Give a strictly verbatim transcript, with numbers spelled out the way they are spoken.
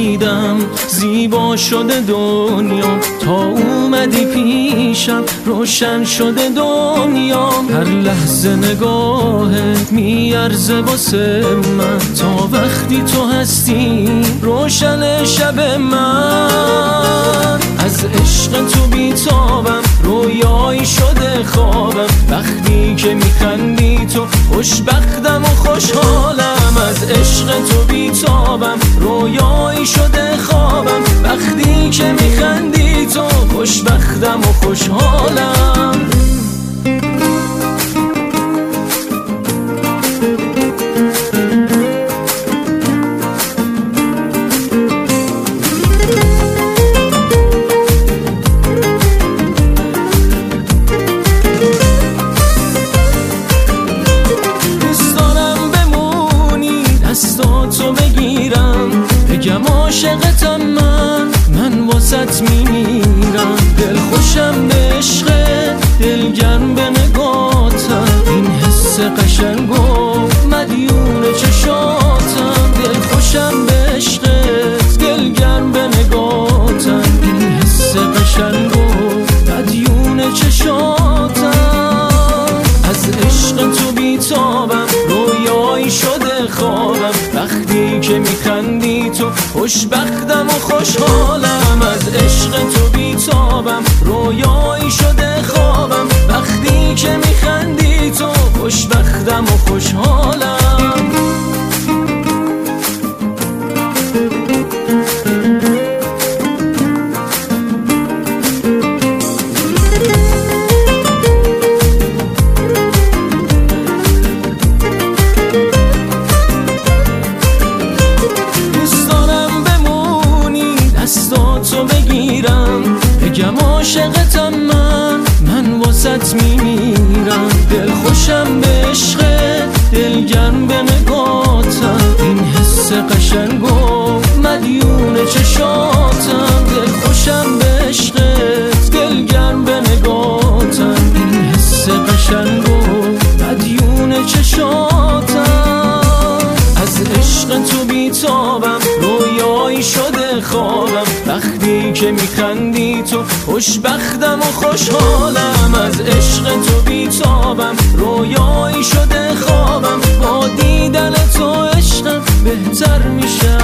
دیدم زیبا شده دنیا، تا اومدی پیشم روشن شده دنیا. هر لحظه نگاهت میارزه واسه من، تا وقتی تو هستی روشن شب من. از عشق تو بیتابم، رویایی شده خوابم، وقتی که میخندی تو خوشبختم و خوشحالم. از عشق تو بیتابم، رویایی شده خوابم، وقتی که میخندی تو خوشبختم و خوشحالم. دستاتو بگیرم بگم عاشقتم من، من واسط میمیرم. دل خوشم به عشقت، دلگرم به نگاتم، این حس قشنگ و مدیون چشاتم. دل خوشم به عشقت، دلگرم به نگاتم، این حس قشنگ و مدیون چشاتم. از عشق تو بیتابم، رویایی شده خوابم، وقتی که میخندی تو خوشبختم و خوشحالم. از عشق تو بیتابم، رویایی شده خوابم، وقتی که میخندی تو خوشبختم و خوشحالم. دستاتو بگیرم بگم عاشقتم من، من واسط میمیرم. دل خوشم به عشقت، دلگرم به نگاتم، این حس قشنگ و مدیون چشاتم. دل خوشم به عشقت، دلگرم به نگاتم، این حس قشنگ و مدیون چشاتم. از عشق تو بیتابم، رویایی شده خوابم، وقتی که میخندی تو خوشبختم و خوشحالم. از عشق تو بیتابم، رویایی شده خوابم، با دیدن تو عشقم بهتر میشه